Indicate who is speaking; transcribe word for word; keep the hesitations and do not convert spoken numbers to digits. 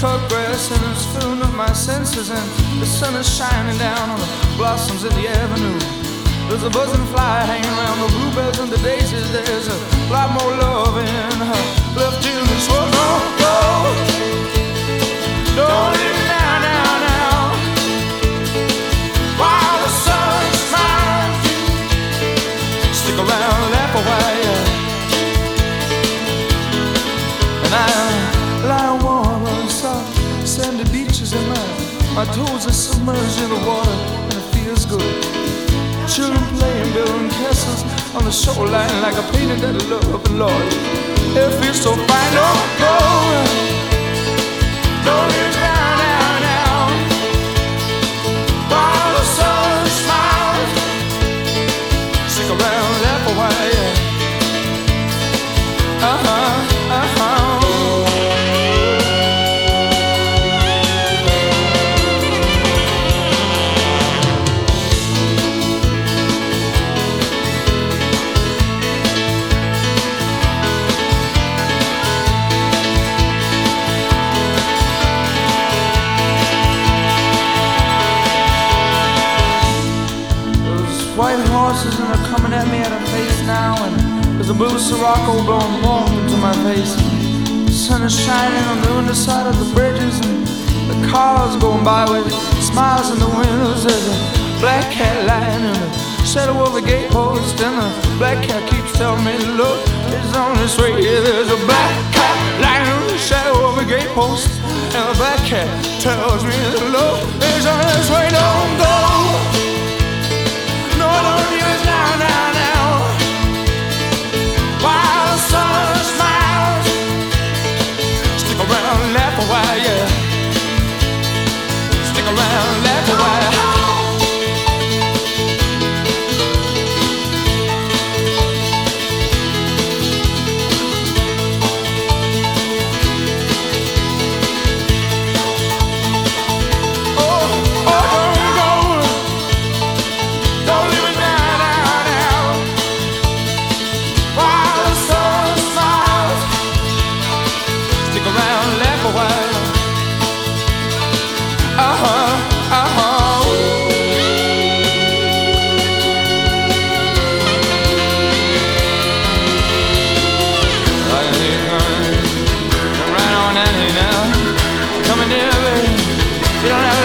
Speaker 1: cut grass and it's filling up my senses, and the sun is shining down on the blossoms in the avenue. There's a buzzing fly hanging around the bluebells and the daisies. There's a lot more love in her left in this world. Don't go, don't leave me now, now, now. While the sun shines, stick around, laugh a while, and I lie warm on soft sandy beaches, and my my toes are submerged in the water, and it feels good. Children playing, building castles on the shoreline like a painting that I love, Lord. It feels so fine. Don't go, don't leave now, now, now. While the sun smiles, stick around, laugh a while. Uh-huh, uh-huh. White horses and they're coming at me at a pace now, and there's a blue Sirocco blowing warm into my face. The sun is shining on the underside of the bridges, and the cars going by with smiles in the windows. There's a black cat lying in the shadow of the gatepost, and the black cat keeps telling me, look, it's on this way. There's a black cat lying in the shadow of the gatepost, and the black cat tells me, look, it's on this way. Don't go, no, don't leave us now, now, now. While the sun smiles, stick around, laugh a while, yeah. Stick around, laugh a while. You don't have